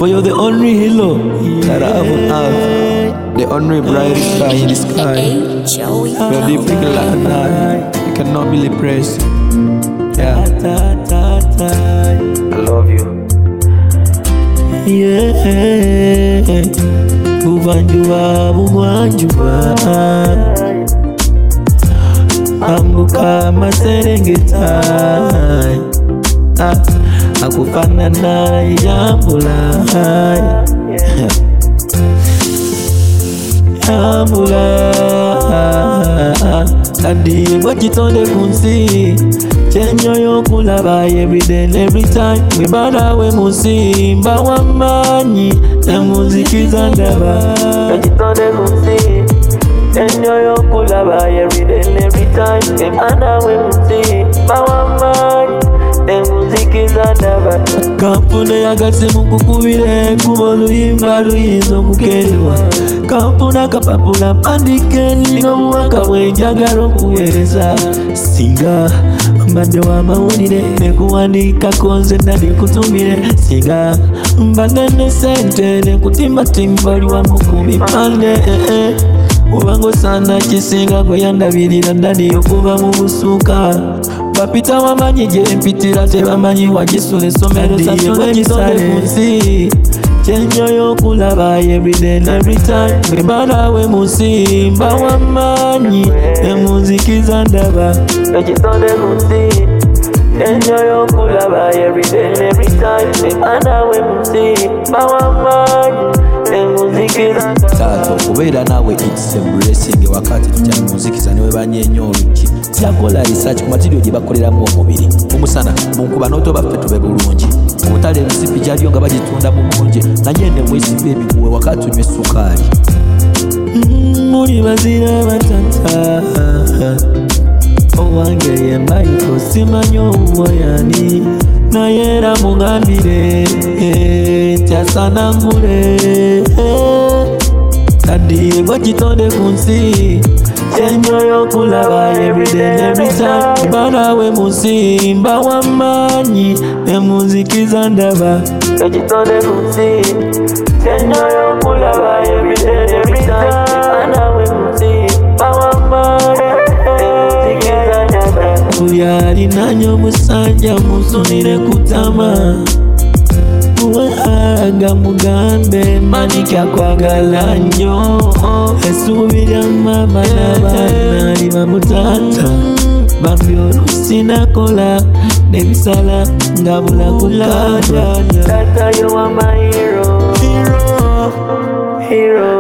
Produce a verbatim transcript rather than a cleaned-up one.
For you're the only halo that I ever have, the only bright star in the sky. You're the big light, you cannot be repressed. Yeah, I love you. Yeah, buvanjuba buvanjuba, ambuka maserengeta, ah, akufanana yambula, yambula. Adi wachitonde kunsi, chenyo yokulaba every day and every time. We bada we musimba wamanyi, na muziki zandaba. Wachitonde kunsi, chenyo yokulaba every day and every time. We bada we musimba wamanyi, na muziki zandaba. Kampune yagase mukukubire, kubolu imba luizo kukelwa. Kampuna kapapula pandikeni no mwaka wenjagalo kuweza. Singa mbade wa maunire nekuandika konze nadi kutumire. Singa mbagane sente nekutimba timbali wa mukumi pande. Ubango sana kisinga kwe yandabirira ndani yokuba mu busuka. Bapita wamanyi je mpitira tebamanyi wagisule somero satonde kisale kunsi. Chenyo yokulaba every day and every time. Mbada we musimba wamanyi, ne muziki zandaba. Wachitonde kunsi. Chenyo yokulaba every day and every time. Mbada we musimba wamanyi, ne muziki zandaba. Tato kubera nawe it's a blessing wakati tutya muziki zanewe banyenyo oluki. Tiakola research ku material gye bakoleramu omubiri. Omusana munkuba noto baffe tube bulungi. Obutale ebisipi gyaliyo nga bagitunda mu munje. Nanye ne weesiba ebiguwe wakati unywe sukali. Muri bazira batata, owange yembayiko simanyo uwoyani. Naye era mugambire ntyasana ngule. Adi wachitonde kunsi, chenyo yokulaba every day and every time. Bana we musimba wamanyi, ne muziki zandaba. Wachitonde kunsi, chenyo yokulaba every day and every time. Bana we musimba wamanyi, ne muziki zandaba. Kuyali nanyo musanja musunire kutama. Uwaga mugambe manika kwagala nnyo. Esubira mama n'abaana liba mutata. Bambi oluusi nakola n'ebisala ngabula kukata. Tata you are my hero, hero, hero.